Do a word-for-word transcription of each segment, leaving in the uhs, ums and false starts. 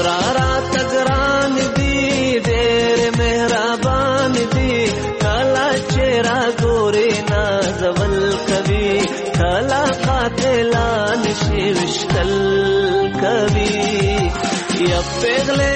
را را تګران دي ډېر مهربان دي کله چې را ګوري نازول کوي کله قاتلان شي وشتل کوي یا پیغله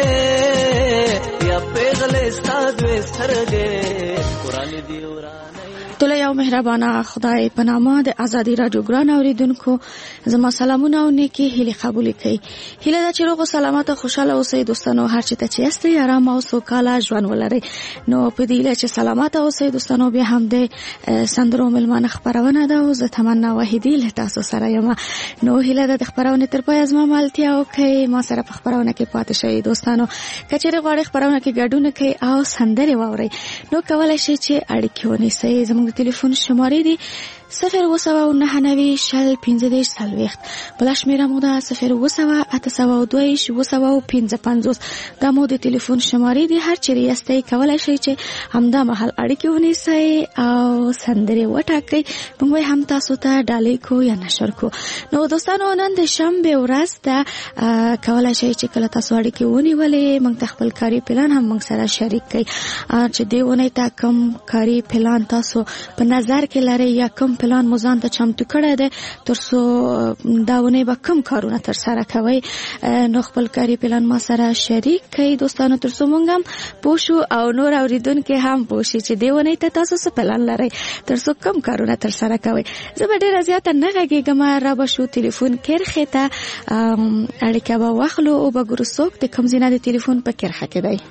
یا پیغله ستاد وسرګه قران دی ورانه ټول یو مهربانه خدای په نامه د ازادي رادیو ګران اوریدونکو زما سلامونه او نیکی هیله قبول کړئ. هیله ده چې روغ او سلامت او خوشاله اوسئ دوستانو، هر چېرته چې یاستئ آرام او سوکاله ژوند ولرئ. نو په دې هیله چې سلامت اوسئ دوستانو، بیا هم د سندرو مېلمانه خپرونه ده او زه تمنا وحیدي له تاسو سره یم. نو هیله ده د خپرونې تر پایه زما ملتیا وکړئ، ما سره په خپرونه کې پاتې شئ دوستانو. که چېرې غواړئ خپرونه کې ګډون وکړئ او سندرې واورئ نو کولی شئ چې اړیکې ونیسئ. زموږ تلیفون شماره دی صفر و سوه و نهه نوي شل پنځه دېرش څلوېښت، بله شمېره مو ده صفر و سوه اته سوه و دوه و سوه و پنځه پنځوس. دا مو د تلیفون شمارې دي، هر چیرې یاستئ کولی شئ چې همدا مهال اړیکې ونیسئ او سندرې وټاکئ، موږ به هم تاسو ته ډالۍ کو یا نشر کو. نو دوستانو نن د شنبې ورځ ده، کولی شئ چې کله تاسو اړیکې ونیولې موږ ته خپل کاري پلان هم موږ سره شریک کړئ چې دې اونۍ ته کوم کاري پلان تاسو په نظر کې لرئ یا کوم پلان مو ځان ته چمتو کړی دی تر څو دا اونۍ به کوم کارونه ترسره کوئ. نو خپل کاري پلان ما سره شریک کړئ دوستانو تر څو موږ هم پوه شو او نور اورېدونکي هم پوه شي چې دې اونۍ ته تاسو څه پلان لرئ تر څو کوم کارونه ترسره کوئ. زه به ډېره زیاته نه غږېږم، را به شو تلیفون کرښې ته اړیکه به واخلو او به ګورو څوک د کوم ځای نه د تلیفون په کرښه کې دی.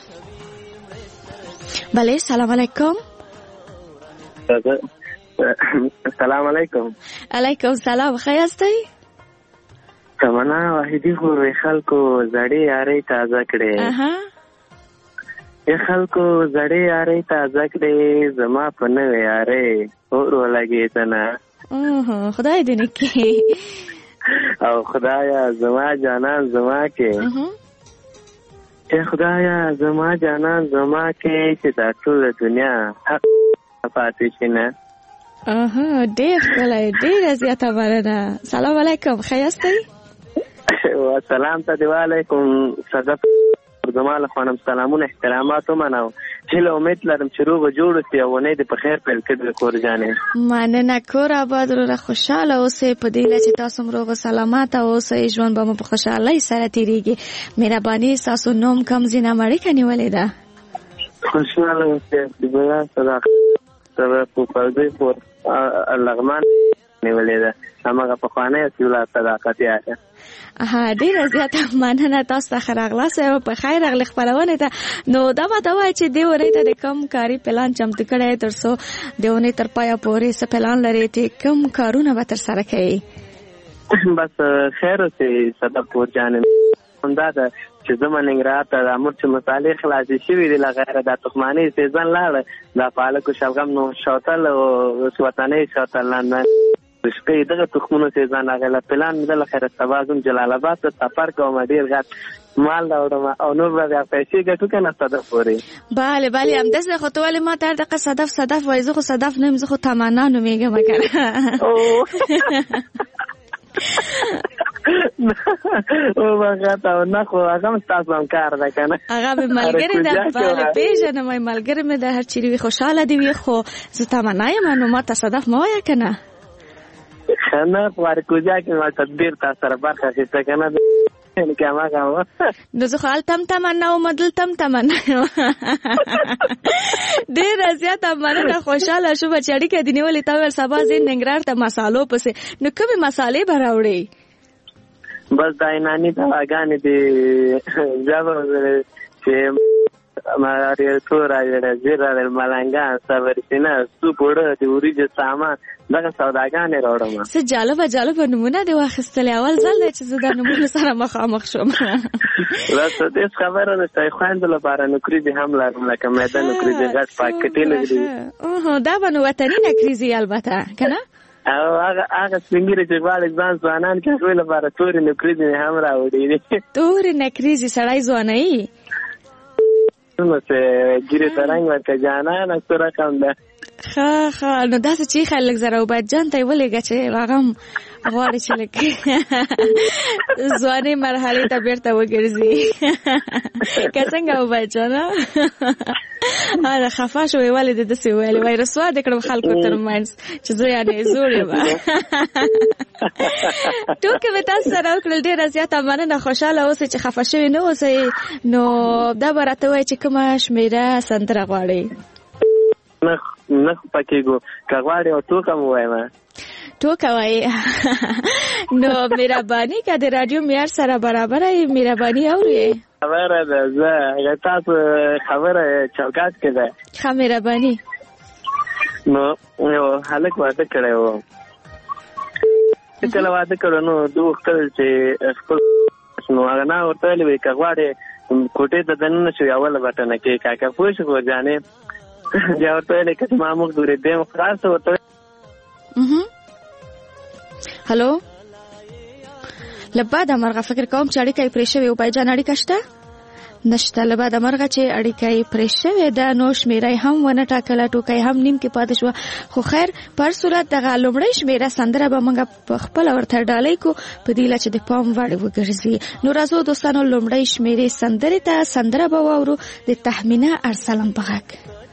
بله سلام علیکم. السلام علیکم. علیکم سلام، ښه یاستئ؟ تمنا واحدي خو خلکو زړې یارۍ تازه کړې، ای خلکو زړې یارۍ تازه کړې، زما په نوې یارۍ اور ولګېدنه. خدای دې نکړي او خدایا زما جانان زما کې، ای خدایا زما جانان زما کې چې دا ټول دنیا حق پاتې شي نه. اها ډېر ښکلی، ډېره زیاته مننه. سلام علیکم، ښه یاستئ؟ سلام ته دی وعلیکم صدف زما له خوا سلامونه احترامات ومنم. هیله امید لرم چې روغ جوړ اوسئ او اونۍ دې په خیر پیل کړي کور جانې. مننه، کور آباد وروره، خوشحاله اوسئ. په دې هیله چې تاسو هم روغ سلامت اوسئ، ژوند به مو په خوشحالۍ سره تېرېږي. مهرباني ستاسو نوم کوم ځای نه اړیکه نیولې ده؟ خوشحاله اوسئ. بیا صداقت سره په پردې پور لغمان نیولې ده، هماغه پخوانی اصول صداقت یې. ها ډېره زیاته مننه، تاسو ته ښه راغلاست او په خیر راغلئ خپرونې ته. نو دا به ته وایه چې دې اونۍ ته د کوم کاري پلان چمتو کړی تر څو د اونۍ تر پایه پورې څه پلان لرئ چې کوم کارونه به ترسره کوئ؟ بس خیر اوسئ صدقپور جانې. همدا ده چې زما ننګرهار ته د امور چې مسالې خلاصې شوي دي له غیره دا تخمانۍ سیزن لاړه، دا پالک و شلغم نو شوتل او وطنۍ شوتل لاندې شپې دغه تخمونو سیزن راغی. له پلان مې ده له خیره سبا ځم جلال آباد ته سفر کوم، ډېر غټ مال راوړم او نور به بیا پیسې ګټو که نه صدف پورې. بله بله همداسې خو ته ولې ما ته هر دقیقه صدف صدف وایي؟ زه خو صدف نه یم، زه خو تمنا نومېږم کنه. او بغات او نه خو هغه هم ستاسو هم کار ده که نه؟ هغه مې ملګرې ده، بله پېژنم، ملګرې مې ده، هر چیرې وي خوشحاله دې وي، خو زه تمنا یم نو ما ته صدف مه وایه که نه. ښه نه په هرکوجا کې ما تدبیر تا سره برخه اخیسته که نه که هماغه نو زه خو هلته هم تمنا وم دلته هم تمنا یم. ډېره زیاته مننه، خوشحاله شوم چې اړیکه دې نیولې. تا ویل سبا ځې ننګرهار ته مسالو پسې، نو کومې مسالې به راوړې؟ بس دا ایناني دواګانې دي ژبه چې ماریا تورا یړه زیره ملنګان صبرسینه سوپ وړه د وریجو سامان دغه سوداګانې راوړم. څه جالبه جالبه نمونه دې واخیستلې، اول ځل دی چې زه دا نمونه سره مخامخ شوم. راته هېڅ خبره نشته، خویندو لپاره نوکریزې هم لرم، لکه میده نوکریزې غټ پاکټونه دي. اوهو دا به نو وطني نکریزې البته که نه؟ او هغه هغه سپینګیرې چې غواړي ځان ځوانان کې هغوی لپاره تورې نکریزې هم راوړي دي. تورې نکریزې سړی ځوانوي؟ نو څه ګیره ترنګ ورکه جانانه څه رقم ده. ښه ښه نو داسې چې خلک زره وبد جان ته یې ولېږه چې هغه هم غواړي چې لږ ځوانۍ مرحلې ته بېرته وګرځي. که څنګه وبد جانه هغه خفه شوې ولې دې داسې وویلې وایي رسوا دې کړم خلکو تر منځ چې زه یعنې زوړ یم. ټوکې مې تاسو سره وکړل ډېره زیاته مننه. خوشحاله اوسئ چې خفه شوي نه اوسئ. نو دا به راته وایي چې کومه شمېره سندره غواړئ؟ نه نه پکېږو که غواړې او ټوکه مو وایم. ټوکه وایي. نو مهرباني که د راډیو معیار سره برابره یې مهرباني اورئ. خبره ده زه تاسو خبره چوکاټ کې ده. ښه مهرباني. نو یو هلک واده کړی و. کله واده کړو نو دوی غوښتل چې خپل نو هغه نه ورته ویلې وایي که غواړې کوټې ته دننه شو اوله بټنه کې کاکا پوه شو ګورجانې بیا ورته ویلې که ما موږ دورې دیم خلاص ورته. هلو له بعده مرغه فکر کوم چې اړیکه یې پرې شوې و. بایجان اړیکه شته؟ نشته. له بعده مرغه چې اړیکه یې پرې شوې ده نو شمېره یې هم ونه ټاکله، ټوکه یې هم نیم کې پاتې شوه. خو خیر په هر صورت دغه لومړۍ شمېره سندره به موږ په خپله ورته ډالۍ کړو په دې هیله چې د پام وړ وګرځي. نو راځو دوستانو لومړۍ شمېرې سندرې ته. سندره به واورو د تهمینه ارسلان په غږ.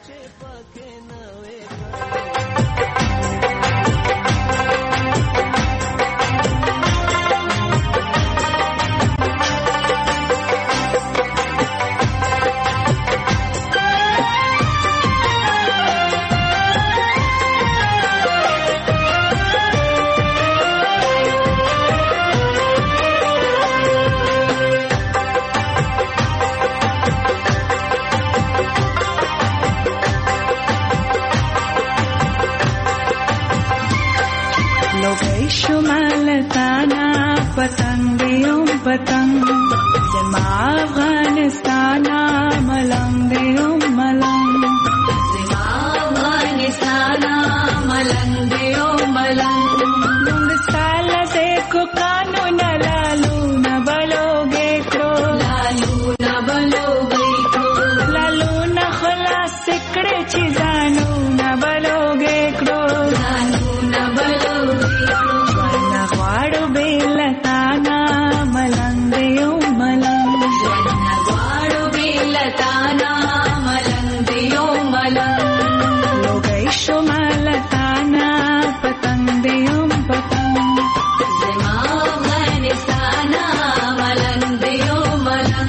شمالتانا پتنگ دیوم پتنگ زما افغانستانا ملنگ دیوم ملنگ زما افغانستانا ملنگ دیوم ملنگ نونگ سال سے کو قانون لالو نبلوگے کرو لالو نبلوگے کرو لالو نخلاص سکڑے چیزانو نبلوگے کرو لالو نبلوگے کرو غواړو بیلتانا ملنګ دیو ملنګ غواړو بیلتانا ملنګ دیو ملنګ لوګي شمالتانا پتنګ دیو پتنګ زما افغانستانا ملنګ دیو ملنګ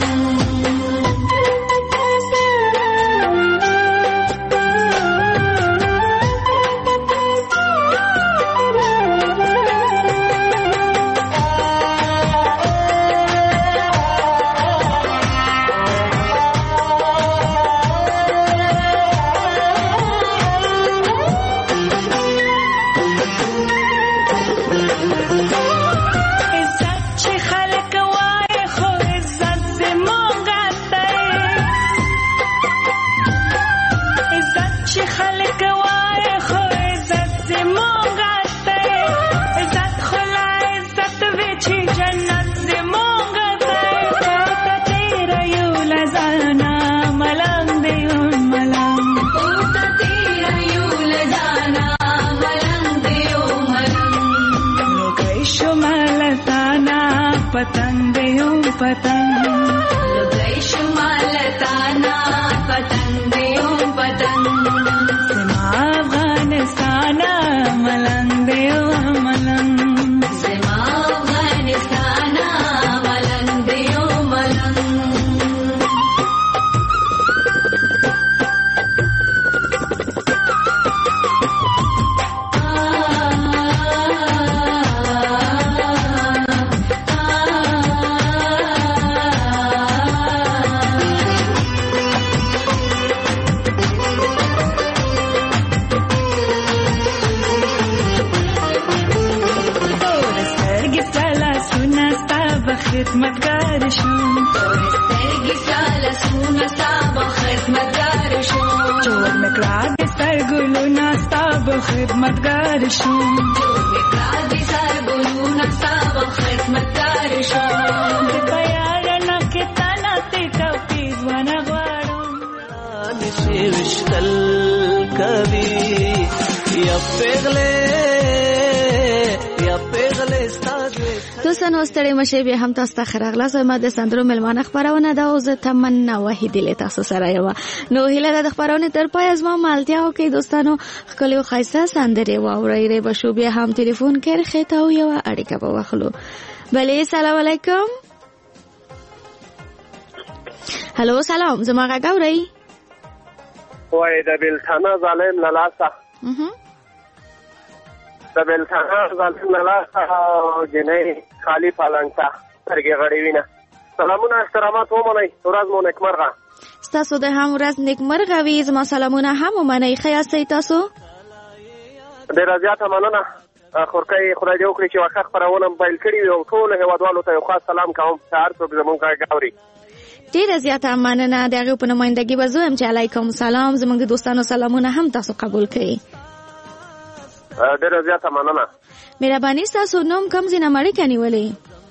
पतंग देओ पतंग लुगाई शुमालताना पतंग देओ पतंग زما افغانستانا ملنګ دیو ملنګ زما افغانستانا ملنګ دیو ملنګ خدمتگار شوم سترګې ساله سونه ستاسو خدمتگار شوم چور مکړه د سترګلونه ستاسو خدمتگار شوم چور مکړه د سترګلونه ستاسو خدمتگار شوم په یار نه کې تانا ته توفیق ونه غواړم کوي یا پیغله یا پیغله ستاسو دوستانو ستړي مشه به هم تاسو ته خراغلاس ما د سندرو ملمانه خبرونه دا او زه تمنا وحیدی له تاسو سره یم نو هیله د خبرونه تر پای از ما مالتیا او کې دوستانو خپل او خیسه سندري واوري ری بشو به هم ټلیفون کړ خته او یو اړیکه به واخلو بله سلام علیکم هلو سلام زما غاوري وای د بلتانه ظالم لالاسه د بلتانه ظالم لالاسه جنې خالی پالنګتا ترګه غړې وینا سلامونه احترامات ومنئ ورځ مو نیکمرغه ستاسو د هم ورځ نیکمرغه وي زما سلامونه هم ومنئ خیاستئ تاسو ډېره زیاته مننه خورکۍ خدای دې وکړي چې واقع خپرونه موبایل کړي وي او ټولو هېوادوالو ته یو خاص سلام کوم چې هر څوک زموږ غږ اوري ډېره زیاته مننه د هغې په نمایندګي به زه یم چې علیکم سلام زموږ د دوستانو سلامونه هم تاسو قبول کړئ ډېره زیاته مننه مهرباني ستاسو نوم کوم ځای نه اړیکه نیولې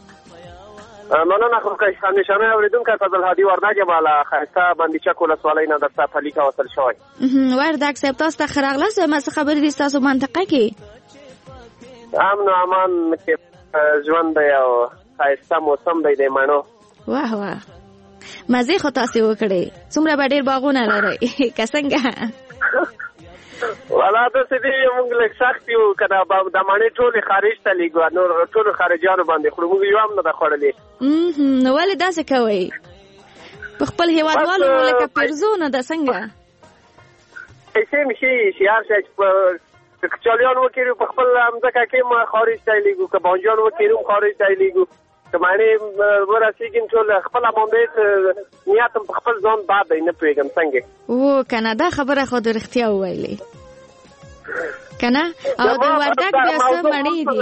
مننه خورکۍ همیشنی اورېدونکی فضل هادي وردګ یم له ښایسته بندیچک ولسوالۍ نه درته په لیکه وصل شوی وردګ صاحب تاسو ته ښه راغلاست وایم څه خبرې دي ستاسو منطقه کې امن و امان کې ژوند دی او ښایسته موسم دی د مڼو واه واه مزې خو تاسې وکړې څومره به ډېر باغونه لرئ که څنګه والا داسې دی موږ لږ سخت یو که د مڼې ټولې خارج ته لېږو نور ټولو خارجیانو باندې خورو موږ یو هم نه ده خوړلې نو ولې داسې کوئ په خپل هېوادوالو لکه پیرزو نه ده څنګه پیسې مې ښې شي هر شی که کچالیان وکړو په خپل مځکه کې هم خارج ته یې لېږو که بانجان وکړو هم خارج ته یې لېږو که مڼې ورسېږي ټول خپله باندې نیت هم په خپل ځان بد دی نه پوهېږم څنګه و که نه دا خبره خو د رښتیا وویلې که نه او د وردګ بیا څه مڼې دي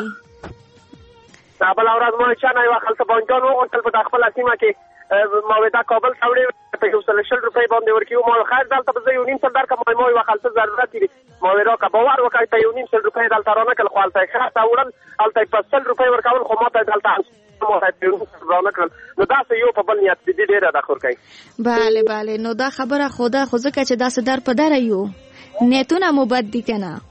بله ورځ ما چا نه یوه هلته بانجان وغوښتل په دا خپله سیمه کې ما وې دا کابل ته وړې په یو سل شل روپۍ باندې ورکړي ما خیر دلته به زه یو نیم سل درکړم ما یوه هلته ضرورت دي ما وې راکړه باور وکړئ ته یو نیم سل روپۍ دلته رانکړل خو هلته یې ښه ته وړل هلته یې په سل روپۍ ورکول خو ما ته دلته رانکړل نو داسې یو په بل نیت دي ډېره ده خورکۍ بله بله نو دا خبره خو ده خو ځکه چې داسې در په دره یو نیتونه مو بد دي که نه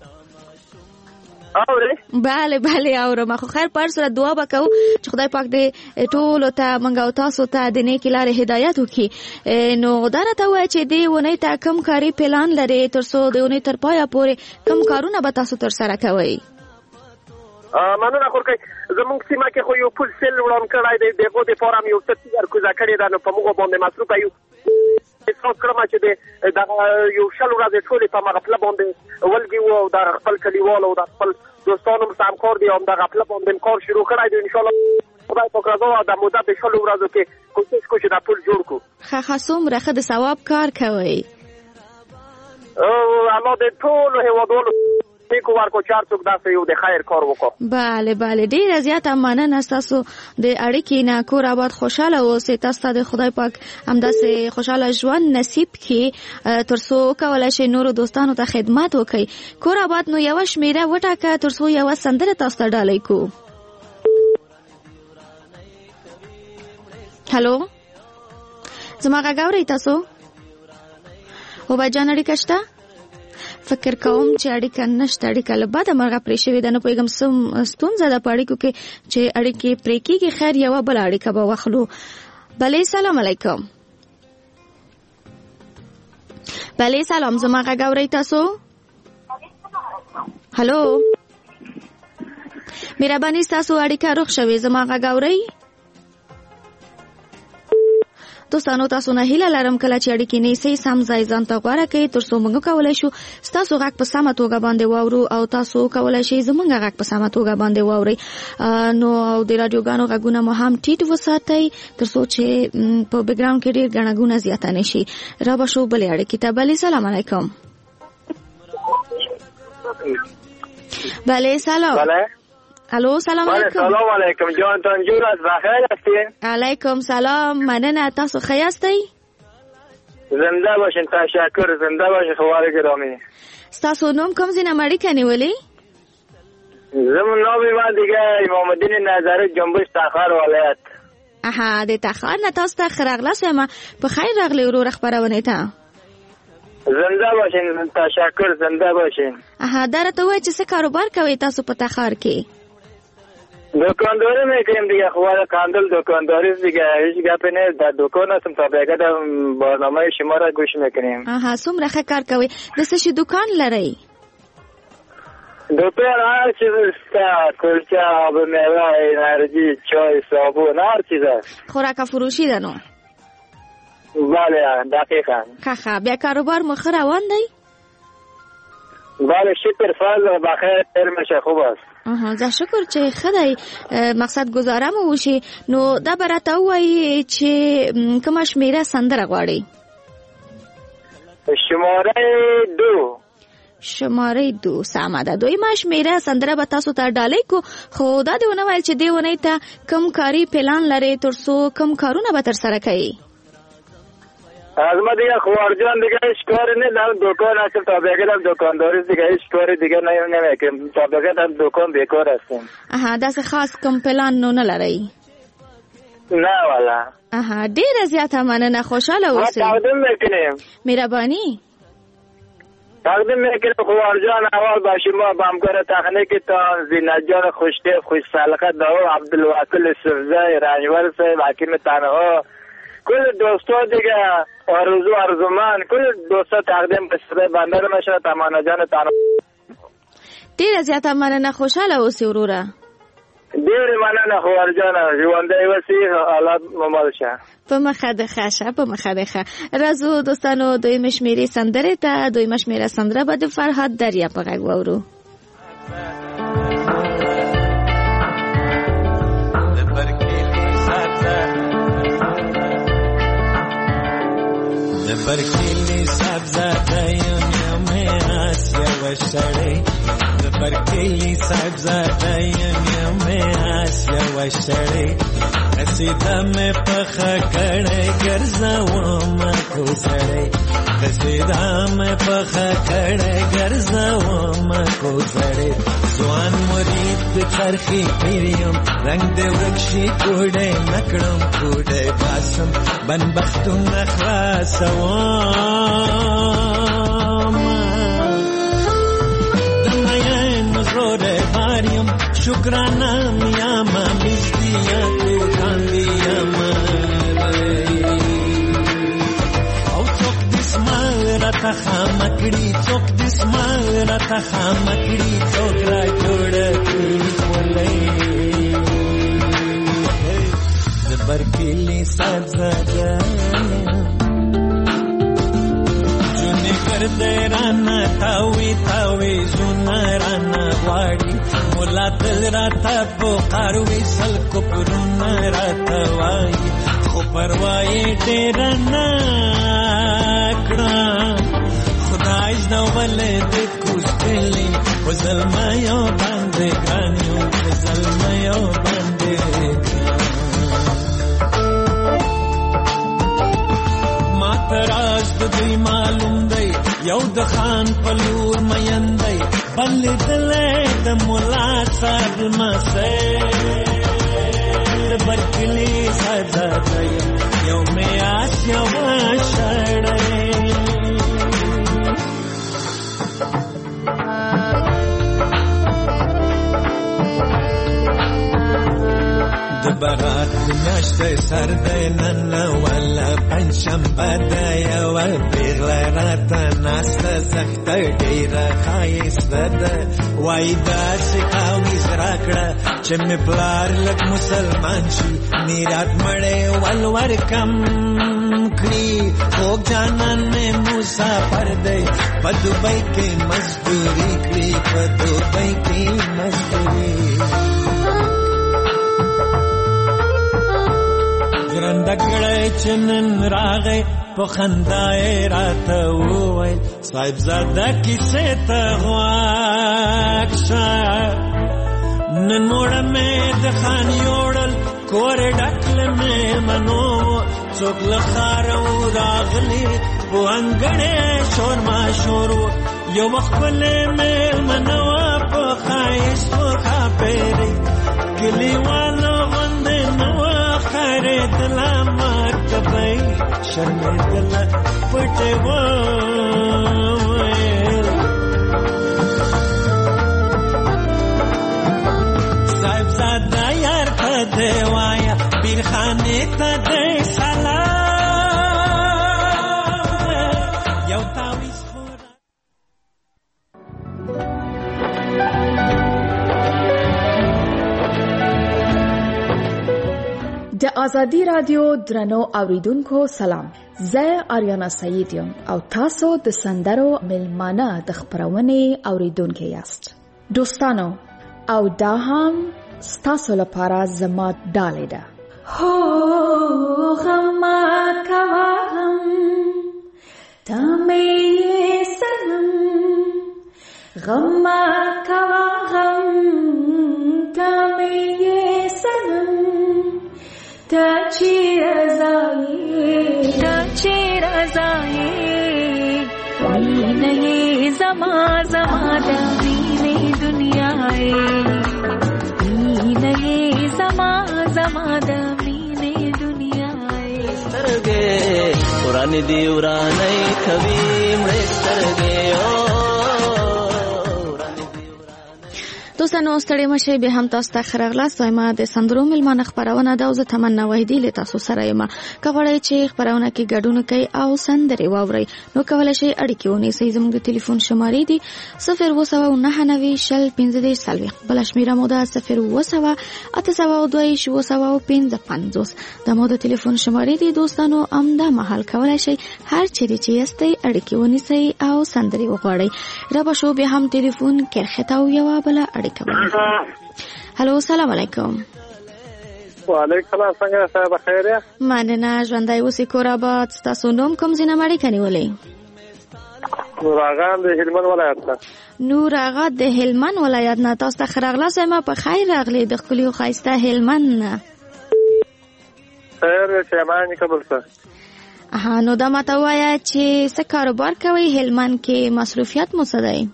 اورې بله بله اورم خو خیر پر سره دعا به کوو چې خدای پاک دې ټولو ته موږ او تاسو ته د نیکې لارې هدایت وکړي نو دا راته ووایه چې دې اونۍ ته کوم کاري پلان لرې تر څو د اونۍ تر پایه پورې کوم کارونه به تاسو ترسره کوئ مننه خورکۍ زموږ سیمه کې خو یو پل سیل وړاند کړی دی د هغو دپاره مې یو څه تیار کوزه کړې ده نو په موږ باندې مصروفه یو احساس کړم چې د دغه یو شل ورځې ټولې په همغه پله باندې ولګي وو او دغه خپل کلیوال او د خپل دوستانو سره همکار دي همدغه پله باندې کار شروع کړی دی انشاءالله خدای پاک رضا او د موده د شلو ورځو کې کوشش کوو چې دا پل جوړ کړو ښه ښه څومره ښه د ثواب کار کوئ الله د ټولو هېوادوالو نیکو ورکو چې هر څوک داسې یو د خیر کار وکړو بله بله ډېره زیاته مننه ستاسو د اړیکې نه کور آباد خوشحاله اوسئ تاسو ته د خدای پاک همداسې خوشحاله ژوند نصیب کړي تر څو وکولی شئ نورو دوستانو ته خدمت وکړئ کور آباد نو یوه شمېره وټاکه تر څو یوه سندره تاسو ته ډالۍ کړو هلو زما غږ اورئ تاسو اوبه جان اړیکه شته فکر کوم چې اړیکه نشته اړیکه له بده مرغه پرې شوې ده نه پوهېږم څه ستونزه ده په اړیکو کې چې اړیکې پرې کېږي خیر یوه بله اړیکه به واخلو بلې سلام علیکم بلې سلام زما غږ اورئ تاسو هلو مهرباني ستاسو اړیکه رخ شوې زما غږ اورئ دوستانو تاسو نه هیله لرم کله چې اړیکې نیسئ سم ځای ځان ته غوره کړئ تر څو موږ وکولی شو ستاسو غږ په سمه توګه باندې واورو او تاسو وکولی شئ زموږ غږ په سمه توګه باندې واورئ نو او د راډیوګانو غږونه مو هم ټیټ وساتئ تر څو چې په بیکګراوند کې ډېر ګڼه ګونه زیاته نه شي را به شو بلې اړیکې ته بلې سلام علیکم بله سلام الو سلام علیکم سلام علیکم جانتان جون از بخیر هستین علیکم سلام مننه تاسو ښه یاستئ زنده باشین تشکر زنده باشین خوار گرامی ستاسو نوم کوم ځای نه اړیکه نیولې زمون نوم ما دیگه امام الدین نظری جنبش تخار ولایت اها د تخار نه تاسو ته ښه راغلاست وایم په خیر راغلی ورور خپرونې ته زنده باشین. تشکر، زنده باشین. آها دا راته وایي چې څه کاروبار کوئ تاسو په تخار کې؟ دکانداری میکنیم دیگه. خواه کاندل دکانداری دیگه، هیچ گپی نیست. در دکان هستم تا بگه در برنامه شما را گوش میکنیم. آها څومره ښه کار کوئ. د څه شي دکان لرئ؟ دکان هر چیز است. کلچه، آب میوه، انرژی، چای، صابون، هر چیز است. خوراک فروشی ده نو؟ بله دقیقا. ښه بیا کاروبار مو ښه روان دی؟ بله شکر فضل بخیر تیر میشه، خوب است. آها زه شکر چې ښه دی. مقصد گزاره مو وشي. نو دا به راته ووایي چې کومه شمېره سندره غواړئ؟ شماره دو. شماره دو سمه ده. دویمه شمېره سندره به تاسو ته ډالۍ کو، خو دا دې ونه ویل چې دې اونۍ ته کوم کاري پلان لرئ تر څو کوم کارونه به ترسره کوئ؟ از ما دیگه خوارجان دیگه هیچ کاری نه. در دکان هستم تا بگیرم دکانداری دیگه هیچ کاری دیگه نمیکنم. تا بگیرم دکان بیکار هستم. آها داسې خاص کوم پلان نو نه لرئ؟ نه والا. آها ډیره زیاته مننه، خوشحاله اوسئ. ما تقدیم میکنیم. مهرباني. تقدیم میکنیم خوارجان اول با شما، با همکار تکنیکتان زینت جان خوشتیف، خوش سلقه داو، عبدالوکیل سفزه، رنجور صاحب، حکیم تنها، کل دوستا دیگه، آرزو ارزومن، کل دوستا تقدیم به صدای بنده رو میشه. تمانا جان تنها ډیره زیاته مننه، خوشحاله اوسئ وروره. ډیره مننه خوارجان، ژوندی اوسئ، حالات ممال شه. په مخه د ښه شه، په مخه د ښه. راځو دوستانو دویمه شمېرې سندرې ته. دویمه شمېره سندره به د فرهاد دریا په غږ واورو. د برکلی سبزه یم یم آسیا وشړې، د برکلی سبزه یم یم آسیا وشړې، قصیده مې پخه کړې ګرځوم کو سړې، قصیده مې پخه کړې ګرځوم کو سړې، ځوان مرید د چرخي پیریم رنگ د ورکشي کوډې نکړم کوډې باسم بنبختونه خلاصوم، د مین زوره باریم شکرانه میاما مزدیت کاندیم او څوک دسمال راته خامکړي، څوک دسمال راته خامکړي، څوک را جوړ کړي ولې د برکلی سبزه جونې ګرځې رانه تاوي تاوي زونه رانه غواړي، مولا تل راته پکار وي سل کوپرونه راته وایي، خو پروا یې ډېره نه کړم، خدای زولې د کوستلې په زلمیو باندې ګران یو، په زلمیو باندې ما تراز د دوی معلوم دی، یو د خان په لور مین دی، بل دلې د مولا صاحب مسه د برکلی سبزه یو مې آسیا وشړې. د برات میاشتې سر دی نن ولا پنجشنبه ده یوه پیغله راته ناسته زښته ډېره ښایسته ده، وایي داسې تعویض راکړه چې مې پلار لږ مسلمان شي، میرات مړی ول ورکم کړي، خوږ جانان مې مسافر دی، په دوبۍ کې مزدوري کړي، په دوبۍ کې مزدوري. ګرنده کړی چې نن راغی په خندا یې راته وویل، صاحبزاده کیسې ته غوږ شه، نن موړه مې د خان یوړل کور ډک له مېلمنو، څوک له ښاره و راغلي په انګړې شور ماشور و، یو ښکلې مېلمنه وه په ښایست و ښاپېرۍ، کلیوالو غوندې نه وه ښکارېدله ماته کبای شرمېدله پټې وویل صاحبزاده یار ته دې وایه پیرخانې ته دې سلام یو تاویز خورا د آزادی رادیو درنو اوریدونکو سلام. زه آریانا سعید یم او تاسو د سندرو ملمانه د خبرونې اوریدونکو یاست. دوستانو او دا هم ستاسو لپاره زما ډالۍ ده. هو غم کوا غم تمه سنم غم کوا غم تمه سنم تا چی رضایی تا چی رضایی وینه زما زما د وینه دنیاي وینه زما زما د وینه دنیاي سترګې ورانه دی ورانه کوي مړ سترګې دوستانو ستړي مشه به هم تاسو ته خرغلاست وایم د سندرو ملمانه خبرونه دا زه تمنا وحیدی له تاسو سره یم. کوړی چې خبرونه کې ګډون کوي او سندري واوري نو کولای شي اړیکې ونیسئ. زموږ د ټلیفون شمارې دي صفر اوه سوه نهه نوي شل پنځه دېرش څلوېښت، بله شمېره مو ده صفر اوه سوه اته سوه دوه اوه سوه پنځه پنځوس. دا مو د ټلیفون شمارې دي. دوستانو همدا مهال کولی شئ هر چیرې چې یاستئ اړیکې ونیسئ او سندري وغواړئ. را به شو بیا هم ټلیفون کرخت او یوه بله اړیکه. هلو سلام علیکم. وعلیکم السلام. څنګه صاحب خیر یې؟ مننه ژوندی اوسئ کور آباد. ستاسو نوم کوم ځای نه مې اړیکه نیولې؟ نور آغا د هلمند ولایت نه. نور آغا د هلمند ولایت نه. تاسو ته ښه راغلاست وایم. په خیر راغلی د ښکلي او ښایسته هلمند نه. خیر شیمانې قبول څه. اها نو دا ماته ووایه چې څه کاروبار کوئ هلمند کې؟ مصروفیت مو څه دی؟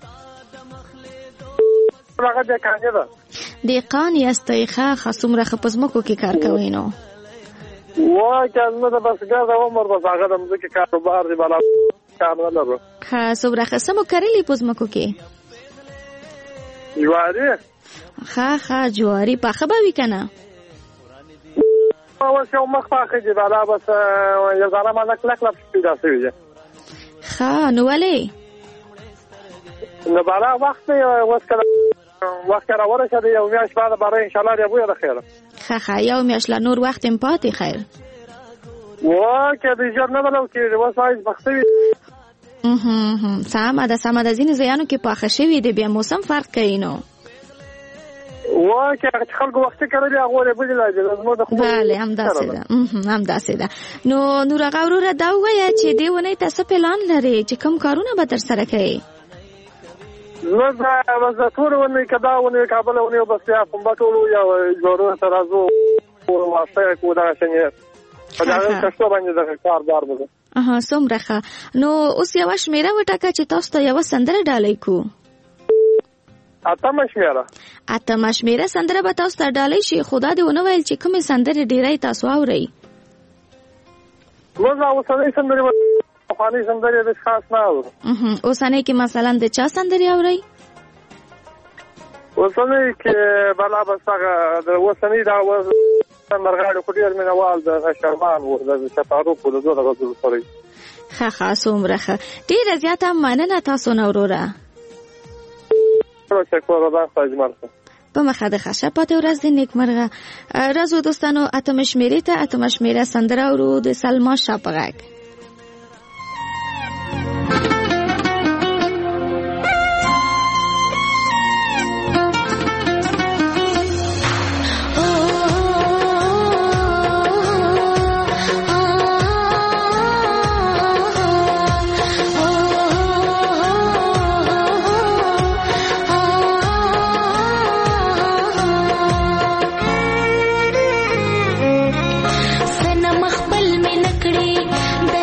هغه د کانې ده. دهقان یاستئ؟ ښه ښه. څومره ښه په ځمکو کې کار کوئ نو؟ وای که زما د بزګر د عمر بس هغه د مځکې کاروبار دی بلا کار نه لرو. ښه څومره ښه. څه مو کرلي په ځمکو کې؟ جواري. ښه ښه جواري پاخه به وي که نه؟ اوس یو مخ پاخه دي بلا بس یو ځانه مانه کلک لک پیدا شوي دي. ښه نو ولې؟ نو بلا وخت دی اوس کله وخت را ورسېد یو میاشت بعد برای انشاءالله دی بویه د خیره. ښه ښه یو میاشت لا نور وخت هم پاتې خیر. وای که د ژر نه بلو کېږي اوس وایي بخته وي. سمه ده سمه ده. ځینې ځایانو کې پاخه شوي دی بیا موسم فرق کوي نو. وای که هغه چې خلکو وختي کرلي هغو یې بلې لایدي. بله همداسې ده همداسې ده. نو نور هغه وروره دا ووایه چې دې اونۍ ته څه پلان لرې چې کوم کارونه به ترسره کوې؟ زه بس د ټولې اونۍ که دا اونۍ که بله اونۍ بس بیا پنبه ټولو یا جوړونه ته راځو واسطه یې کوو دغه شان یې په د هغې کښتو باندې دغه کار بار به ده. اها څومره ښه. نو اوس یوه شمېره وټاکه چې تاسو ته یوه سندره ډالۍ کړو. اتمه شمېره. اتمه شمېره سندره به تاسو ته ډالۍ شي. خو دا دې ونه ویل چې کومې سندرې ډېری تاسو اورئ؟ موږ اوسنۍ سندرې پخوانۍ سندرې د خاص نه اورو. اوسنۍ کې مثلا د چا سندرې اورئ؟ اوسنۍ کې بلا بس هغه د اوسنۍ دا مرغاړي خو ډېر مینهوال د شرمان و د شطارو په دغه غزل سره. ښه ښه څومره ښه. ډېره زیاته مننه تاسو نه وروره. په مخه د ښه پاتې ورځ د نیکمرغه. راځو دوستانو اتمه شمېرې ته. اتمه شمېره سندره اورو د سلما شاه په غږ. سنم خپل می نکړي د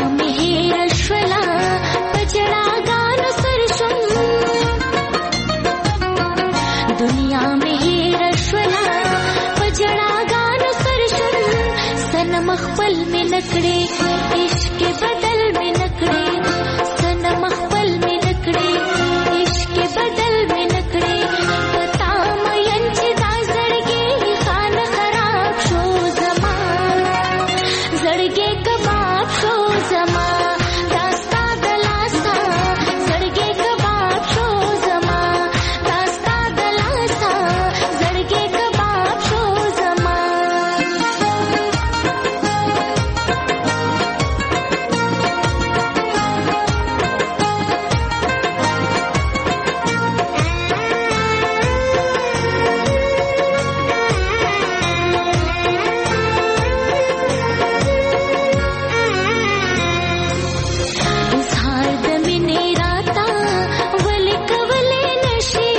مې هېره شوله په ژړاګانو سرشم دنیا مې هېره شوله په ژړاګانو سرشم صنم خپل مې نه کړې عشق بدل مې نه کړې صنم خپل مې نه کړې عشق بدل مې نه کړې په تا مین چې دا زړګي خان خراب شو زما زړګي کباب شو زما دا ستا د لاسه زړګي کباب شو زما دا ستا د لاسه زړګي کباب شو زما اظهار د مینې راته ولې کولی نشي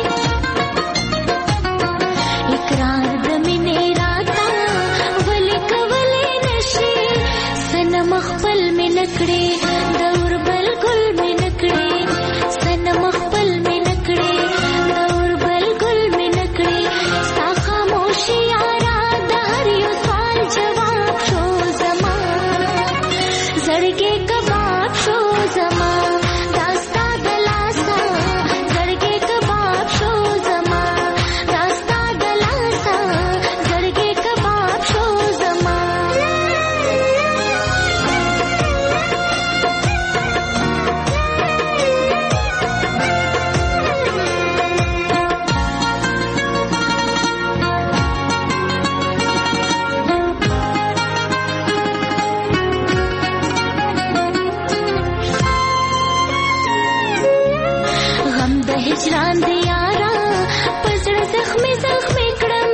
اقرار د مینې راته ولې کولی نشي صنم خپل مې نه کړې د اوربل ګل مې نه کړې صنم خپل مې نه کړې د اوربل ګل مې نه کړې ستا خاموشي یاره د هر یو سوال جواب شو زما زړګي کباب شو زما دا ستا د لاسه زړګي کباب شو زما دا ستا د لاسه زړګي کباب شو زما غم د هجران د یارا په زړه زخمي زخمي کړم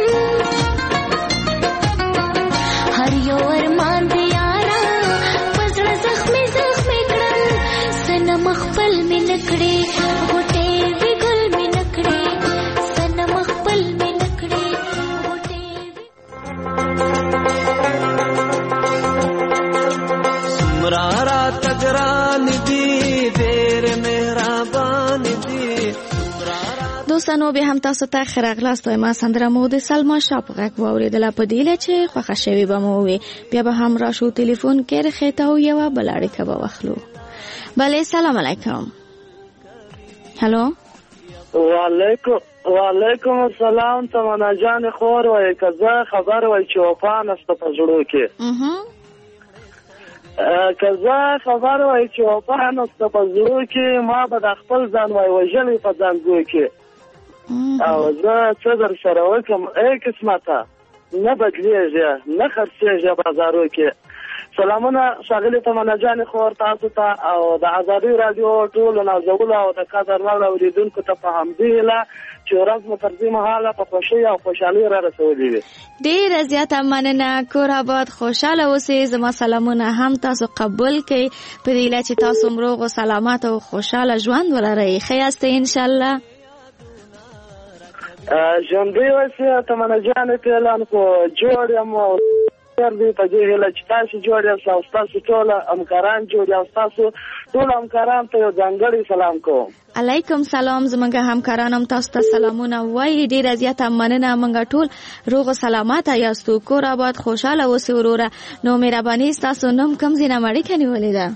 هر یو ارمان د یارا په زړه زخمي زخمي کړم صنم خپل مې نه کړې غوټې وی ګل مې نه کړې صنم خپل مې نه کړې غوټې سمرا رات گران دی ډېر مهربان دی دوستانو به هم تاسو ته ښه راغلاست وایم سندره مو د سلما شاه په غږ واورېدله په دې هیله چې خوښه شوې به مو وي بیا به هم راشو تلیفون کې رخې ته او یوه بله اړیکه به واخلو بله سلام علیکم هلو وعلیکم وعلیکم السلام تمنا جان خور وای که زه خبر وای چې وفا نشته په زړو کې که زه خبر وای چې وفا نشته په زړو کې ما به د خپل ځان وای وژلی په ځانګو کې او زه څه در سره وکړم ای قسمته نه بدلیږي نه خرڅېږي بازارو کې سلامونه ښاغلي تمنا جانې خور تاسو ته او د ازادۍ راډیو ټولو نازولو او د قدرمن اورېدونکو ته په همدې هیله چې ورځ مو تر دې مهاله په خوښۍ او خوشحالۍ را رسولې وي ډېره زیاته مننه کور آباد خوشحاله اوسئ زما سلامونه هم تاسو قبول کړئ په دې هیله چې تاسو هم روغ او سلامت او خوشحاله ژوند ولرئ ښه یاستئ انشاءالله ژوندۍ اوسئ تمنا جانې فعلا خو جوړ یم او دی په دې هیله چې تاسو جوړ یاست او ستاسو ټول همکاران جوړ یاست ستاسو ټول همکاران ته یو ځانګړی سلام کوم علیکم سلام زمونږ همکاران هم تاسو ته سلامونه وایي ډېره زیاته مننه موږ ټول روغ او سلامته یاستو کور آباد خوشحاله اوسئ وروره نو مهرباني ستاسو نوم کوم ځای نه اړیکه نیولې ده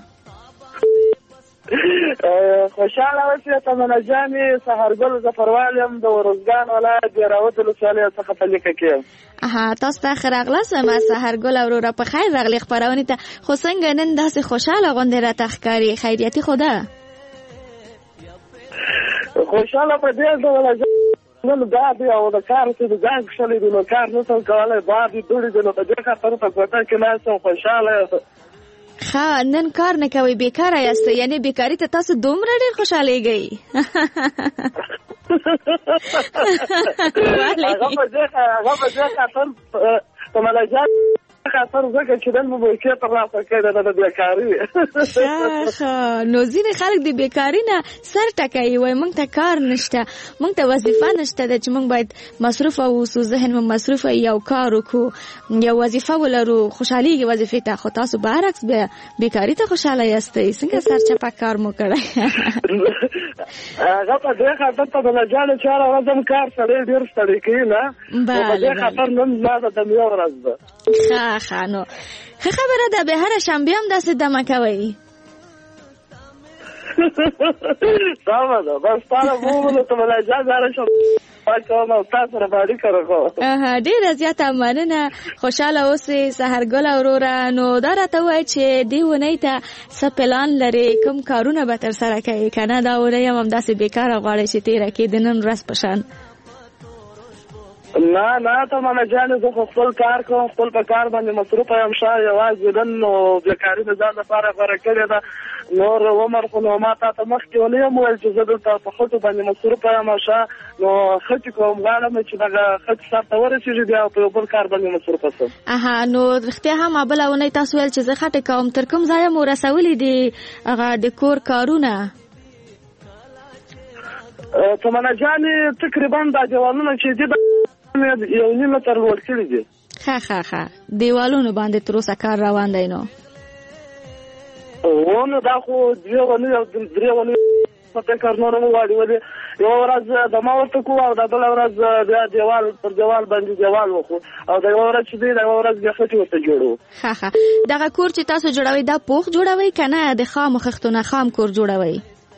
خوشحاله اوسئ تمنا جانې سهارګل ظفروال یم د ارزګان ولایت دهراوت ولسوالۍ څخه په لیکه کې یم اها تاسو ته ښه راغلاست وایم سهارګل وروره په خیر راغلې خپرونې ته خو څنګه نن داسې خوشحاله غوندې راته ښکاري خیریتي خو ده خوشحاله په دې ډول نن باد او د کار څه د ځان کښلې دي نو کار نه شم کولی باد یې دوړې دي نو په دې خاطر په کوټه کې ناست یم خوشحاله ښه نن کار نه کوئ بېکاره یاست یعنې بېکاري ته تاسو دومره ډېر خوشحالېږئ هغه په دې خاطر په ملاجات خاطر ځکه چې نن مو کې تر راسه کېده د بیکاري ښه نو ځینې خلک د بیکاري نه سر ټکوي وایي موږ ته کار نشته موږ ته وظیفه نشته ده چې موږ باید مصروف اوسو ذهن مو مصروف یو کار وکړو یو وظیفه ولرو خوشحالېږي وظیفې ته خو تاسو برعکس بیا بیکاري ته خوشحاله یاستئ څنګه سرچپه کار مو کړی هغه په دې خاطر ته د جانو چاره ورځم کار سړی ډېر ستړی کوي نه په دې خاطر نن ما د دمیا ورځ ده ښه ښه نو ښه خبره ده به هره شنبه هم داسې دمه کوئ سمه ده بس تاله وویلو ته ملا جان هره شنبه کوم او تاسو سره به اړیکه راکوم ډېره زیاته مننه خوشحاله اوسئ سحرګله وروره نو دا راته ووایه چې دې اونۍ ته څه پلان لرې کوم کارونه به ترسره کوې که نه دا اونۍ هم همداسې بېکاره غواړئ چې تېره کړې د نن ورځ په شان نه نه ته مانا جانې زه خو خپل کار کوم خپل په کار باندې مصروفه یم ښه یوازې نن نو بیکاري د ځان لپاره غوره کړې ده نور عمر خو نو ما تا ته مخکې ونه یم ویل چې زه دلته په ښځو باندې مصروفه یم ښه نو خټې کوم غواړم چې دغه خټې سر ته ورسېږي بیا په یو بل کار باندې مصروفه شم اها نو رښتیا هم بله اونۍ تاسو ویل چې زه خټې کوم تر کوم ځایه مو رسولي دي هغه د کور کارونه تمنا جانې تقریبا دا دیوالونه چې دي یو نیم متر لوړ کړي دي ښه ښه ښه دیوالونو باندې تر اوسه کار روان دی نو ونه دا خو دوې ونې او درې ونې په فکر نور مو غواړي ولې یو ورځ د ما ورته کوو او د بله ورځ بیا دیوال پر دیوال باندې دیوال وکړو او د یوه ورځ چې دی د یوه ورځ بیا خټې ورته جوړو ښه ښه دغه کور چې تاسو جوړوئ دا پوخ جوړوئ که نه د خامو خښتو نه خام کور جوړوئ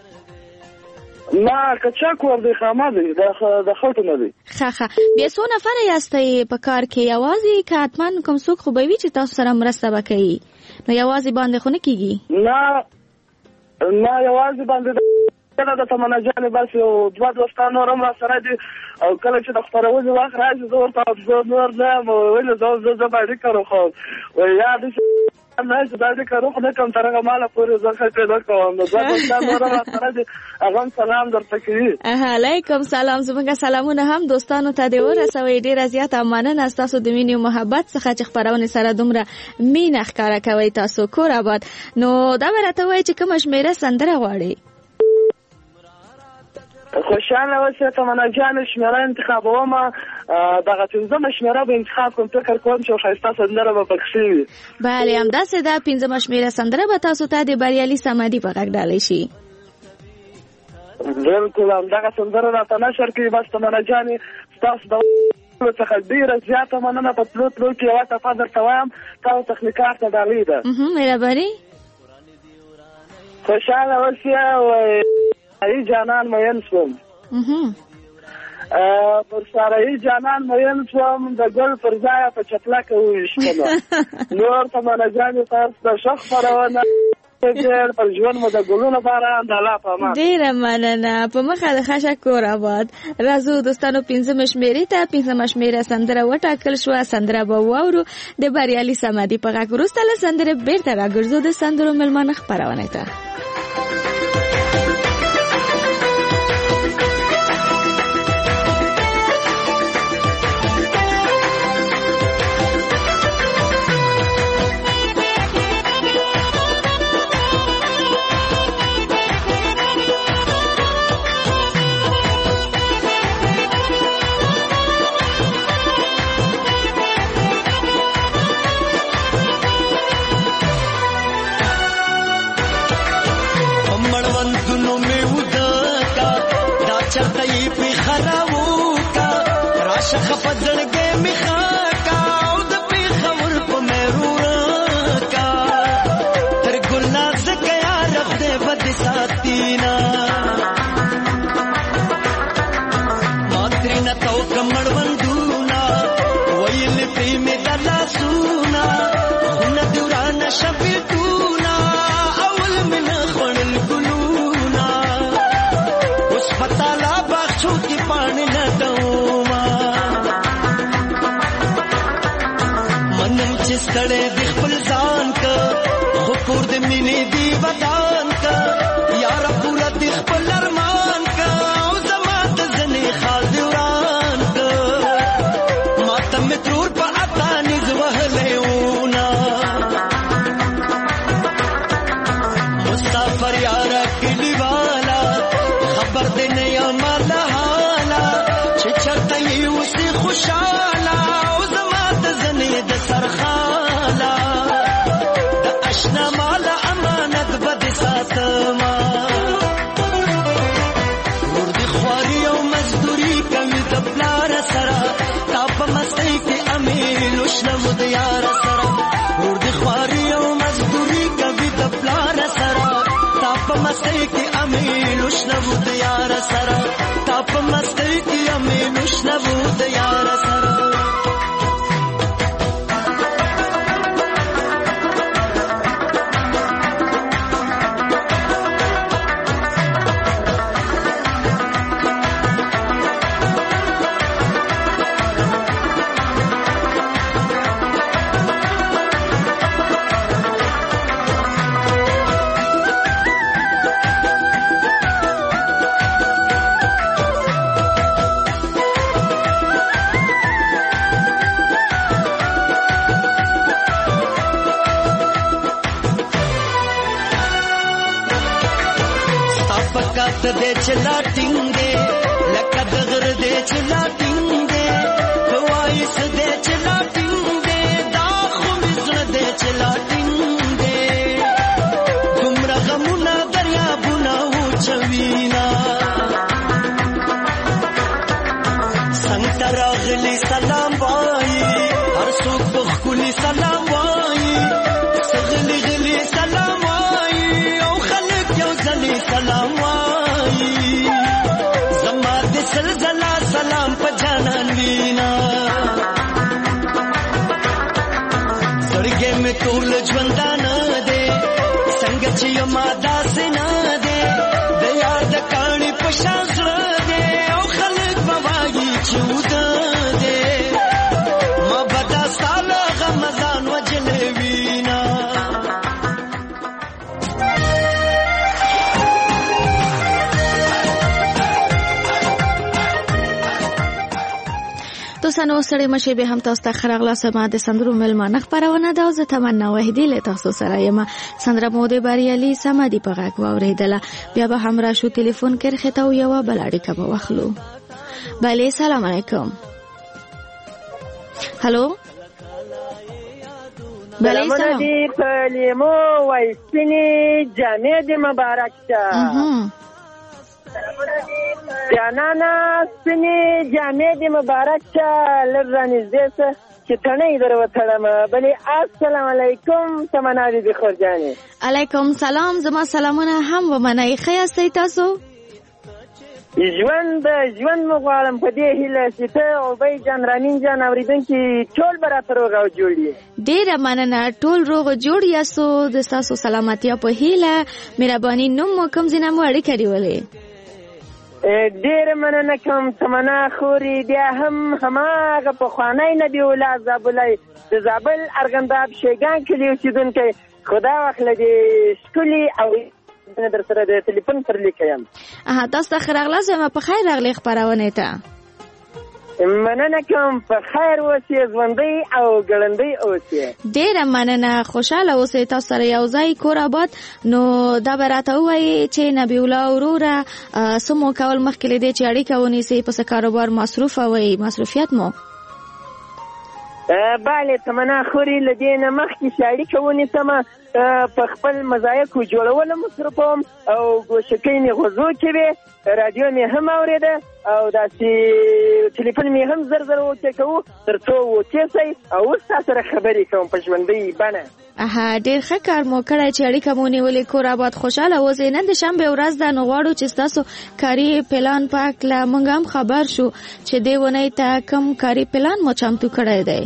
نه کچا کور دی خامه دی د خټو نه دی ښه ښه بیا څو نفره یاستئ په کار کې یوازې که حتما کوم څوک خو به وي چې تاسو سره مرسته به کوي نو یوازې باندې خو نه کېږي نه نه یوازې باندې کله د تمنا جانې بس یو دوه دوستان نور هم را سره دي او کله چې د خپرونې وخت راشي زه ورته زه نور نه یم ولې زه زه زه به اړیکه روښوم وایي یا داسې نه چې دا اړیکه روښ نه کړم تر هغه ماله پورې زه خټې نه کوم نو دوه دوستان نور هم را سره دي هغه هم سلام درته کوي علیکم سلام زموږ سلامونه هم دوستانو ته دې ورسوئ ډېره زیاته مننه ستاسو د مینې او محبت څخه چې خپرونې سره دومره مینه ښکاره کوئ تاسو کور آباد نو دا به راته ووایئ چې کومه شمېره سندره غواړئ خوشحاله اوسئ تمنا جانې شمېره انتخابوم دغه پنځمه شمېره به انتخاب کوم فکر کوم چې ښایسته سندره به پکښې وي بلې همداسې ده پنځمه شمېره سندره به تاسو ته د بریالي صمدي په غږ ډالی شي بلکل همدغه سندره راته نشر کوي بس تمنا جانې ستاسو د څخه ډېره زیاته مننه په تلو تلو کې یوه صفحه درته وایم تاسو تخنیکار ته ډالۍ ده مهرباني خوشحاله اوسئ ای جانان مین شوم پر سارای جانان مین شوم د ګل پر ځای په چپلکه وویشتم نور تمنا جانې تاسو د ښه خپرونه پر ژوند مو د ګلونو لپاره د الله په امان ډېره مننه په مخه د ښه کور آباد راځو دوستانو پنځمه شمېرې ته پنځمه شمېره سندره وټاکل شوه سندره به واورو د بریالي صمدي په غږ وروسته له سندرې بېرته راګرځو د سندرو مېلمانه خپرونې ته چرته یې پې خراو کا راشه خفه زړګی مې ښه کا او د پېښور په مېرونه کا تر ګلناز ځکه یاره خدای به دې ساتینه ما ترېنه تو کړه مړوندونه ویل پرې مې د لاسونه خونه دې ورانه شه بېلتونه اول مې نه خوړل ګلونه اوس په تالا باغچو کې پاڼې لټومه منم چې ستړی دې خپل ځان که خو کور د مینې دې ودان که یاره پوره دې خپل ارمان که او زما د ځنې خال دې وران که ما ته مې ترور په اتانیز وهلی و دې نه یم له حاله چې چرته یې اوسې خوشحاله او زما د زنې د سرخاله د اشنا مال امانت به دې ساتما ور دې خواري او مزدوري کوي د پلار سره تا په مستۍ کې امیل وشنم د یار سره ور دې خواري او مزدوري کوي د پلار سره تا په مستۍ کې امیل وشنم د یار سره تا په مستۍ کې امیل وشنم د یار سره دے چلا ٹنگے لکا دغر دے چلا ٹنگے خوائس دے چلا ٹنگے داخو مزر دے چلا ٹنگے گمرا غمونا دریا بنا ہو چوینا سنگتا راغلی سلام بائی ہر سوک بخکولی سلام بائی سغلی غلی سلام بائی او خلق یو زلی سلام بائی زلزلہ سلام پا جانان وینا سرگے میں طول جوندانا دے سنگچی مادا سنا دے دیا دکانی پشاغر دے او خلق بوائی چودا دے ما بدا سالا غمزان وجل وینا دوستانو سره مشه به هم تاسو ته خراغلا سما د سندرو ملمانه خبرونه ده او زه تمنا وحیدی له تاسو سره یم سندره مو د بریالي سمادي په غاګ واوریدله بیا به هم را شو ټلیفون کې رخته او یو بلاړی کبه واخلو بله سلام علیکم هالو بله سلام دی په لیمو وای سپینې جامې دې مبارک شه جانانا سپینې جامې دې مبارک شه لږ رانږدې شه چې تڼۍ در وتړم بلې السلام علیکم تمنا بیبي خور جانې علیکم سلام زما سلامونه هم ومنئ ښه یاستئ تاسو ژوند ژوند مو غواړم په دې هیله چې ته عبی جان رامین جان اورېدونکي ټول به راته روغ او جوړ وي ډېره مننه ټول روغ جوړ یاستو د ستاسو سلامتیا په هیله مهرباني نوم مو کوم ځای نه مو اړیکه نیولې ډېره مننه کوم تمنا خورې بیا هم هماغه پخوانی نبي الله زابلی د زابل ارغنداب شیګان کلي اوسېدونکی خدا واخله دې ښکلي او در سره د ټلیفون پر لیکه یم تاسو ته ښه راغلاست وایم په خیر راغلې خپرونې ته مننه کوم په خیر اوسې ژوندی او ګړندی اوسې ډېره مننه خوشحاله اوسئ تاسو سره یو ځای کور آباد نو دا به راته ووایي چې نبي الله وروره څه مو کول مخکې له دې چې اړیکه ونیسئ په څه کاروبار مصروفه وئ مصروفیت مو بله تمنا خورې له دې نه مخکې چې اړیکه ونیسم په خپل مزایکو جوړولو مصروفوم او ګوشکۍ مې غوږو کې وې رادیو مې هم اورېده او داسې ټلیفون مې هم زر زر اوکې کوو تر څو اوکې شئ او اوس تا سره خبرې کوم په ژوندۍ بڼه اها ډېر ښه کار مو کړی چې اړیکه مو نیولې کور آباد خوشحاله اوسئ نن د شنبې ورځ ده نو غواړو چې ستاسو کاري پلان په هکله موږ هم خبر شو چې دې اونۍ ته کوم کاري پلان مو چمتو کړی دی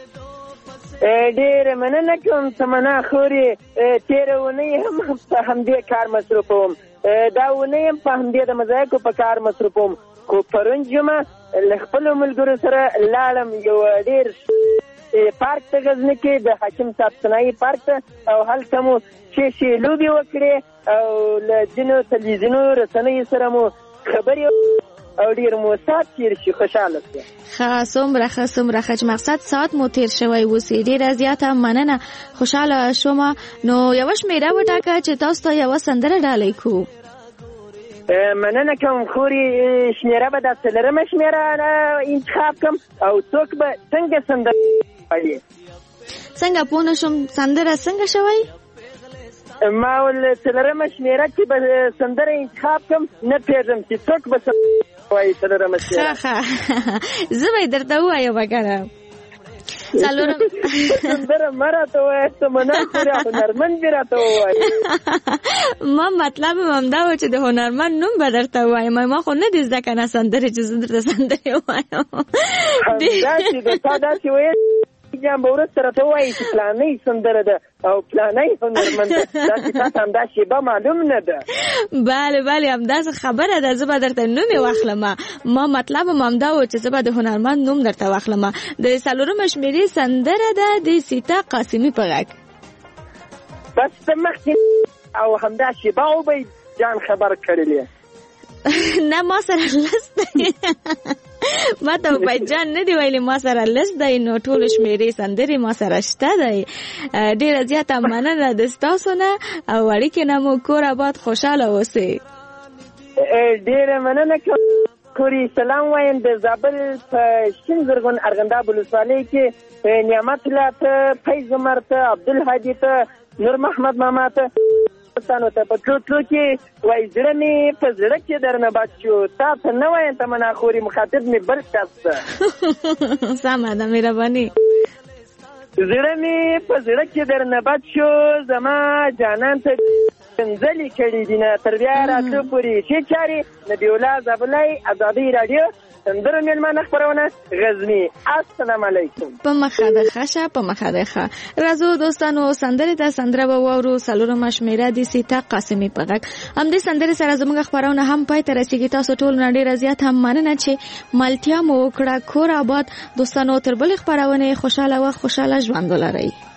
ډېره مننه کوم تمنا خورې تېره اونۍ هم په همدې کار مصروفوم دا اونۍ هم په همدې د مزایکو په کار مصروفوم خو پرون جمعه له خپلو ملګرو سره لاړم یو ډېر پارک ته غزني کې د حاکم صاحب ثنایي پارک ته او هلته مو ښې ښې لوبې وکړې او له ځینو تلویزیونو رسنیو سره مو خبرې او ډېر مو ساعت تېر شي خوشحاله شو ښه څومره ښه څومره ښه چې مقصد ساعت مو تېر شوی اوسي ډېره زیاته مننه خوشحاله شومه نو یوه شمېره وټاکه چې تاسو ته یوه سندره ډالۍ کړو مننه کوم خوري شمیره به د څلورمه شمیره انتخاب کوم او څوک به څنګه سندره وایي. څنګه پوه نه شوم سندره څنګه شوی؟ ما ول څلورمه شمیره کې به سندره انتخاب کوم نه پېژنم چې څوک به وایي څلورمه شمیره. زه به درته ووایم وګوره څلورم سندره ما راته ووایه ته مننه خوري هنرمند دې راته ووایي. ما مطلب هم همدا و چې د هنرمند نوم به درته ووایم. ما خو نه دي زده که نه سندرې چې زه درته سندرې ووایم. همداسې د تا داسې ویل جام به وروسته راته ووایي چې پلانۍ سندره ده او پلانۍ هنرمند ده. داسې تا ته همدا شیبه معلوم نه ده. بله بله همداسې خبره ده. زه به درته نوم یې واخلم. ما مطلب هم همدا و چې زه به د هنرمند نوم درته واخلم. د څلورمه شمېرې سندره ده د سیتا قاسمي په غږ. بس ته مخکې او همدا شیبه او به جان خبر کړلی. نه ما سره لست دی. ما ته باید جان نه دی ویلي ما سره لست دی. نو ټولو شمېرې سندرې ما سره شته دی. ډېره زیاته مننه د ستاسو نه او اړیکې نه مو کور آباد خوشحاله اوسئ. ډېره مننه خوري. سلام وایم د زابل په شین زرغون ارغنداب ولسوالۍ کې نعمت الله ته، فیض عمر ته، عبدالهادي ته، نور محمد ماما ته ستانو ته په ټول ټول کې وای زړه مې په زړه کې درنه باد شو. تا ته نه وایم تمنا خوري مخاطب مې بل کس ته. سمه ده مهرباني. زړه مې په زړه کې درنه باد شو زما جانان ته کنځلې کړي دي نه تر بیا راته پورې ښې چارې نبي الله زابلای ازادي راډیو سندره میلمانه خپرونه غزنی. السلام علیکم. په مخه د خشه په مخه د خه راځو دوستانو سندره ته سندره به واورو. څلورمه شمېره د سیتا قاسمي په غږ. همدې سندرې سره زموږ خپرونه هم پای ته رسیږي. تاسو ټول نه ډېره زیات هم مننه چې ملتیا مو وکړه. کور آباد دوستانو تر بلې خپرونې خوشحاله وخت خوشحاله ژوند ولرئ.